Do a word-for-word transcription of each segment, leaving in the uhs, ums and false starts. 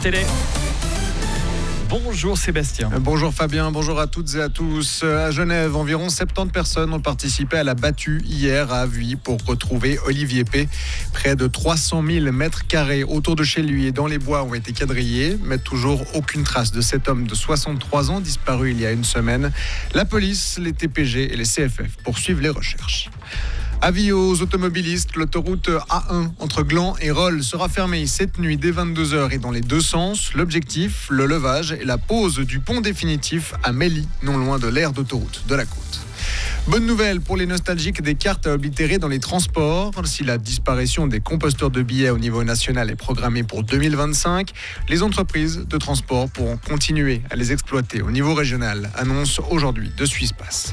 télé. Bonjour Sébastien. Bonjour Fabien, bonjour à toutes et à tous. À Genève, environ soixante-dix personnes ont participé à la battue hier à Avuy pour retrouver Olivier P. Près de trois cent mille mètres carrés autour de chez lui et dans les bois ont été quadrillés, mais toujours aucune trace de cet homme de soixante-trois ans disparu il y a une semaine. La police, les T P G et les C F F poursuivent les recherches. Avis aux automobilistes, l'autoroute A un entre Gland et Rolle sera fermée cette nuit dès vingt-deux heures et dans les deux sens. L'objectif, le levage et la pose du pont définitif à Melly, non loin de l'aire d'autoroute de la côte. Bonne nouvelle pour les nostalgiques des cartes à oblitérer dans les transports. Si la disparition des composteurs de billets au niveau national est programmée pour deux mille vingt-cinq, les entreprises de transport pourront continuer à les exploiter au niveau régional, annonce aujourd'hui de Swisspass.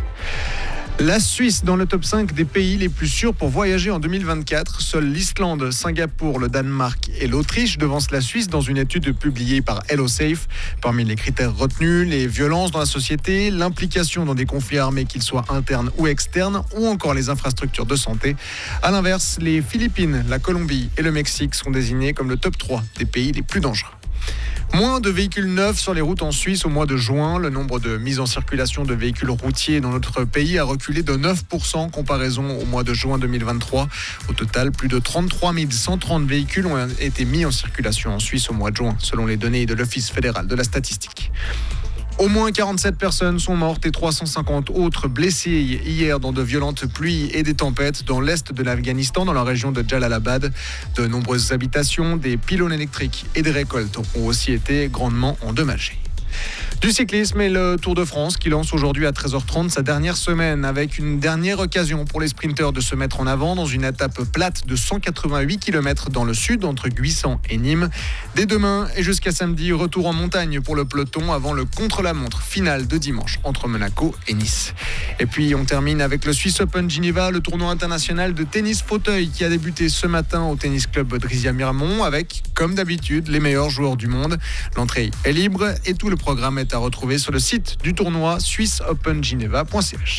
La Suisse dans le top cinq des pays les plus sûrs pour voyager en deux mille vingt-quatre. Seuls l'Islande, Singapour, le Danemark et l'Autriche devancent la Suisse dans une étude publiée par HelloSafe. Parmi les critères retenus, les violences dans la société, l'implication dans des conflits armés qu'ils soient internes ou externes, ou encore les infrastructures de santé. A l'inverse, les Philippines, la Colombie et le Mexique sont désignés comme le top trois des pays les plus dangereux. Moins de véhicules neufs sur les routes en Suisse au mois de juin. Le nombre de mises en circulation de véhicules routiers dans notre pays a reculé de neuf pour cent en comparaison au mois de juin deux mille vingt-trois. Au total, plus de trente-trois mille cent trente véhicules ont été mis en circulation en Suisse au mois de juin, selon les données de l'Office fédéral de la statistique. Au moins quarante-sept personnes sont mortes et trois cent cinquante autres blessées hier dans de violentes pluies et des tempêtes dans l'est de l'Afghanistan, dans la région de Jalalabad. De nombreuses habitations, des pylônes électriques et des récoltes ont aussi été grandement endommagées. Du cyclisme et le Tour de France qui lance aujourd'hui à treize heures trente sa dernière semaine avec une dernière occasion pour les sprinteurs de se mettre en avant dans une étape plate de cent quatre-vingt-huit kilomètres dans le sud entre Guisans et Nîmes. Dès demain et jusqu'à samedi, retour en montagne pour le peloton avant le contre-la-montre final de dimanche entre Monaco et Nice. Et puis on termine avec le Swiss Open Geneva, le tournoi international de tennis fauteuil qui a débuté ce matin au tennis club Drisia Mirmont avec, comme d'habitude, les meilleurs joueurs du monde. L'entrée est libre et tout le programme est à retrouver sur le site du tournoi swiss open geneva point c h.